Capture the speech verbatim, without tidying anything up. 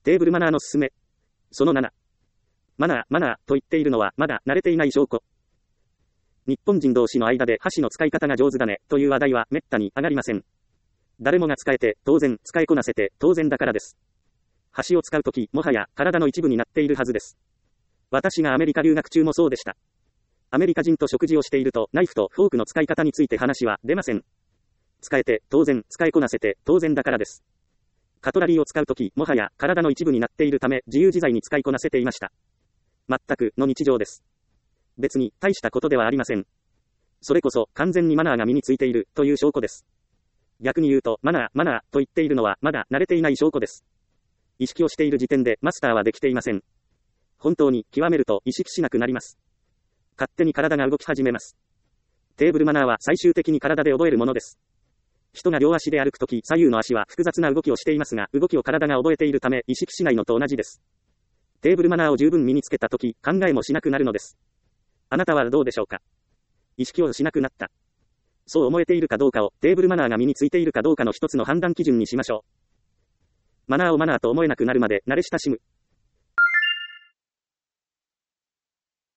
テーブルマナーのすすめ。そのなな。マナー、マナーと言っているのはまだ慣れていない証拠。日本人同士の間で箸の使い方が上手だねという話題はめったに上がりません。誰もが使えて当然、使いこなせて当然だからです。箸を使うとき、もはや体の一部になっているはずです。私がアメリカ留学中もそうでした。アメリカ人と食事をしていると、ナイフとフォークの使い方について話は出ません。使えて当然、使いこなせて当然だからです。カトラリーを使うとき、もはや体の一部になっているため、自由自在に使いこなせていました。全くの日常です。別に大したことではありません。それこそ完全にマナーが身についているという証拠です。逆に言うと、マナー、マナーと言っているのはまだ慣れていない証拠です。意識をしている時点でマスターはできていません。本当に極めると意識しなくなります。勝手に体が動き始めます。テーブルマナーは最終的に体で覚えるものです。人が両足で歩くとき、左右の足は複雑な動きをしていますが、動きを体が覚えているため意識しないのと同じです。テーブルマナーを十分身につけたとき、考えもしなくなるのです。あなたはどうでしょうか。意識をしなくなった。そう思えているかどうかを、テーブルマナーが身についているかどうかの一つの判断基準にしましょう。マナーをマナーと思えなくなるまで慣れ親しむ。